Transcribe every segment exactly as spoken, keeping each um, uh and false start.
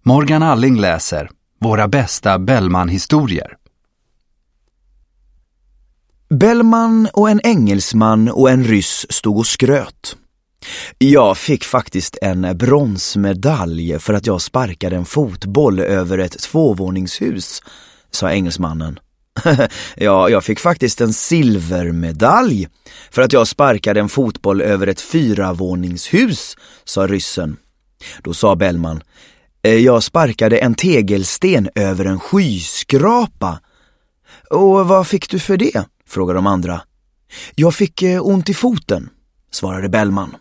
Morgan Alling läser Våra bästa Bellman-historier. Bellman och en engelsman och en ryss stod och skröt. Jag fick faktiskt en bronsmedalj för att jag sparkade en fotboll över ett tvåvåningshus, sa engelsmannen. Ja, jag fick faktiskt en silvermedalj för att jag sparkade en fotboll över ett fyravåningshus, sa ryssen. Då sa Bellman: jag sparkade en tegelsten över en skyskrapa. Och vad fick du för det? Frågade de andra. Jag fick eh, ont i foten, svarade Bellman.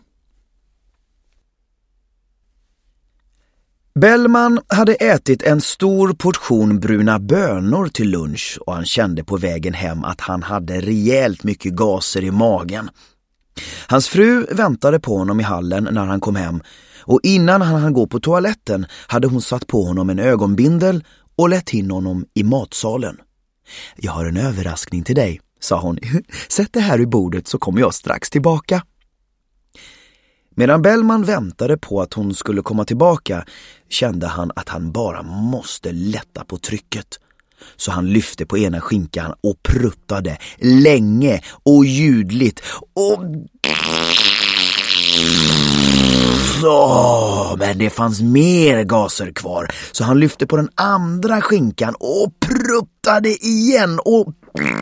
Bellman hade ätit en stor portion bruna bönor till lunch och han kände på vägen hem att han hade rejält mycket gaser i magen. Hans fru väntade på honom i hallen när han kom hem och innan han hann gå på toaletten hade hon satt på honom en ögonbindel och lät in honom i matsalen. Jag har en överraskning till dig, sa hon. Sätt det här i bordet så kommer jag strax tillbaka. Medan Bellman väntade på att hon skulle komma tillbaka kände han att han bara måste lätta på trycket. Så han lyfte på ena skinkan och pruttade länge och ljudligt och... Så, men det fanns mer gaser kvar så han lyfte på den andra skinkan och pruttade igen och...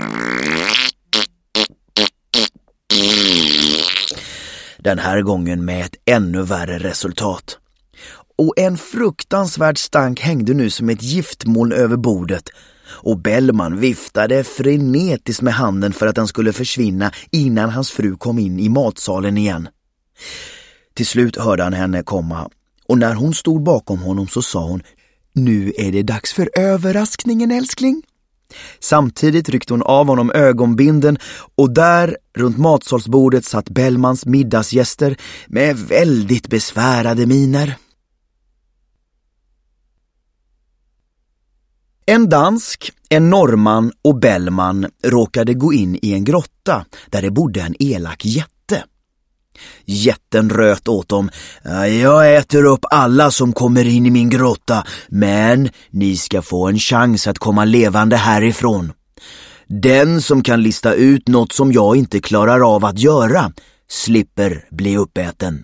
Den här gången med ett ännu värre resultat. Och en fruktansvärd stank hängde nu som ett giftmoln över bordet. Och Bellman viftade frenetiskt med handen för att den skulle försvinna innan hans fru kom in i matsalen igen. Till slut hörde han henne komma och när hon stod bakom honom så sa hon: nu är det dags för överraskningen, älskling. Samtidigt ryckte hon av honom ögonbinden och där runt matsalsbordet satt Bellmans middagsgäster med väldigt besvärade miner. En dansk, en norrman och Bellman råkade gå in i en grotta där det bodde en elak jätte. Jätten röt åt dem: jag äter upp alla som kommer in i min grotta, men ni ska få en chans att komma levande härifrån. Den som kan lista ut något som jag inte klarar av att göra slipper bli uppäten.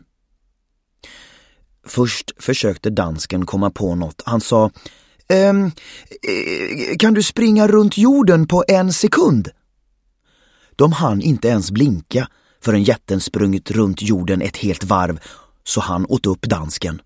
Först försökte dansken komma på något. Han sa: ehm, kan du springa runt jorden på en sekund? De hann inte ens blinka förrän jätten sprungit runt jorden ett helt varv, så han åt upp dansken.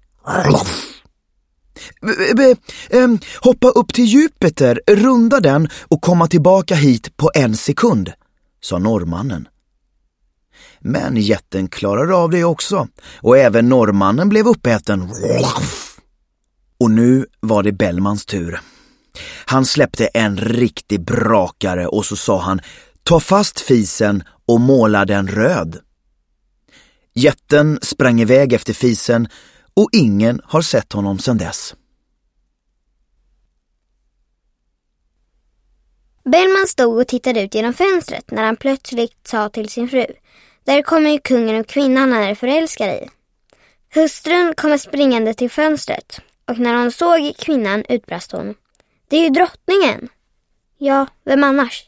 Hoppa upp till Jupiter, runda den och komma tillbaka hit på en sekund, sa norrmannen. Men jätten klarade av det också, och även norrmannen blev uppäten. Och nu var det Bellmans tur. Han släppte en riktig brakare och så sa han: ta fast fisen och måla den röd. Jätten sprang iväg efter fisen och ingen har sett honom sedan dess. Bellman stod och tittade ut genom fönstret när han plötsligt sa till sin fru: där kommer ju kungen och kvinnan han är förälskad i. Hustrun kommer springande till fönstret och när hon såg kvinnan utbrast hon: det är ju drottningen. Ja, vem annars?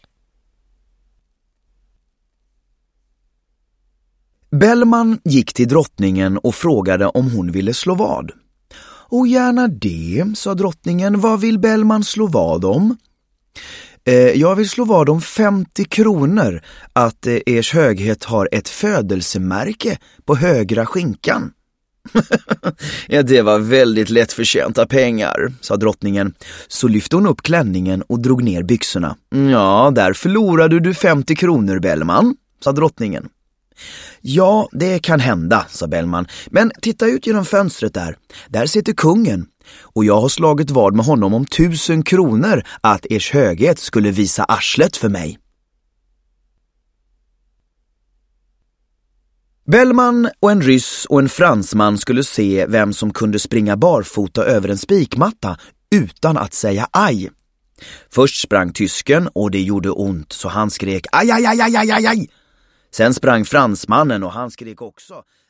Bellman gick till drottningen och frågade om hon ville slå vad. Och gärna det, sa drottningen. Vad vill Bellman slå vad om? Eh, jag vill slå vad om femtio kronor att eh, ers höghet har ett födelsemärke på högra skinkan. Ja, det var väldigt lättförtjänta pengar, sa drottningen. Så lyfte hon upp klänningen och drog ner byxorna. Ja, där förlorade du femtio kronor, Bellman, sa drottningen. Ja, det kan hända, sa Bellman. Men titta ut genom fönstret där. Där sitter kungen. Och jag har slagit vad med honom om tusen kronor att ers höghet skulle visa arslet för mig. Bellman och en ryss och en fransman skulle se vem som kunde springa barfota över en spikmatta utan att säga aj. Först sprang tysken och det gjorde ont så han skrek aj aj aj aj aj aj. Sen sprang fransmannen och han skrek också.